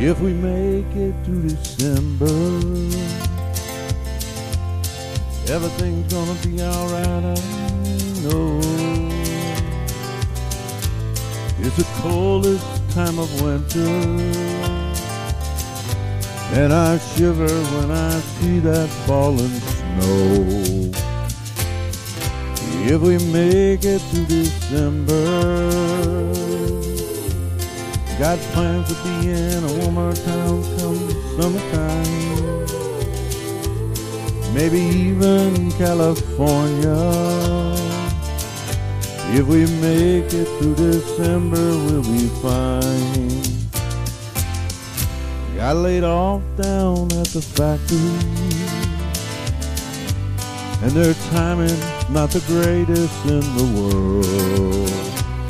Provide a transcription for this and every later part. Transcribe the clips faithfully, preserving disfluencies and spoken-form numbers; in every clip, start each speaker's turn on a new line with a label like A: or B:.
A: If we make it through December, everything's gonna be alright, I know. It's the coldest time of winter, and I shiver when I see that falling snow. If we make it through December, got plans to be in a warmer town come summertime. Maybe even California. If we make it through December, we'll be fine. Got laid off down at the factory, and their timing's not the greatest in the world.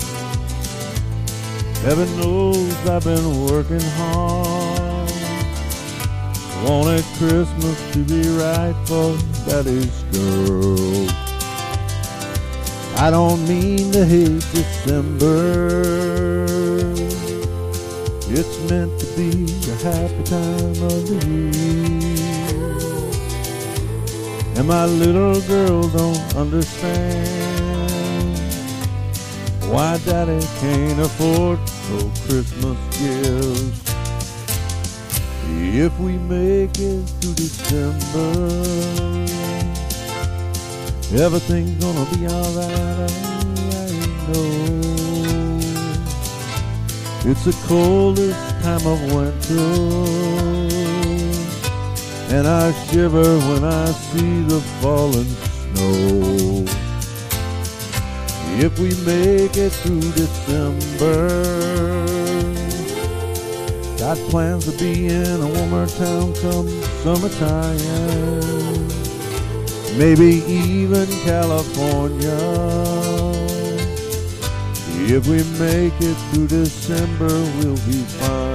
A: Heaven knows I've been working hard. Wanted Christmas to be right for Daddy's girl. I don't mean to hate December. It's meant to be a happy time of the year. And my little girl don't understand why Daddy can't afford no Christmas gifts. If we make it through December, everything's gonna be alright, I know. It's the coldest time of winter, and I shiver when I see the falling snow. If we make it through December, got plans to be in a warmer town come summertime. Maybe even California. If we make it through December, we'll be fine.